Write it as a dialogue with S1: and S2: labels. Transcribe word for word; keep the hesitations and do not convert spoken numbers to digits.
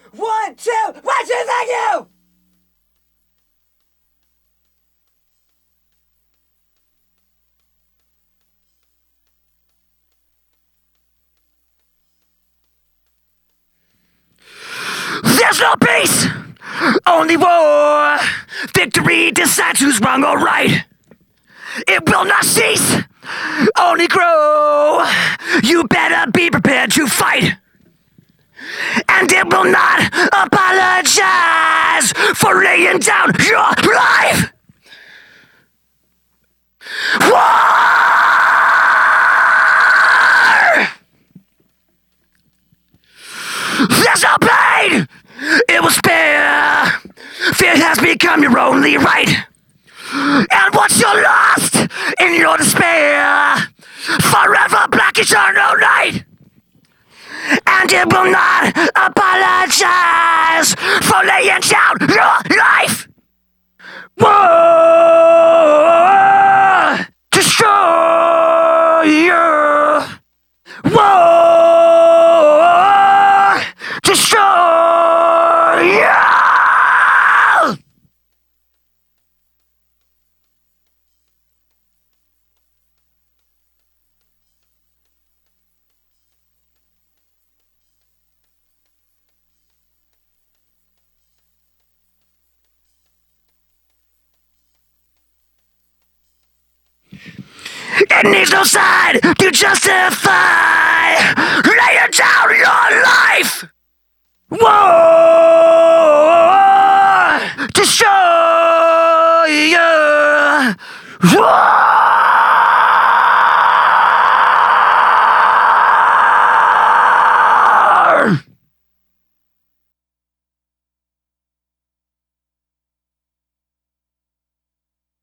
S1: One, two, one, two, thank you!
S2: There's no peace, only war. Victory decides who's wrong or right. It will not cease, only grow. You better be prepared to fight. And it will not apologize for laying down your life. War! There's no pain, it will spare. Fear has become your only right. And once you're lost in your despair, forever black eternal night. And it will not apologize for laying down your life. War, destroyer. War, destroyer. It needs no side to justify laying down your life. War, destroy.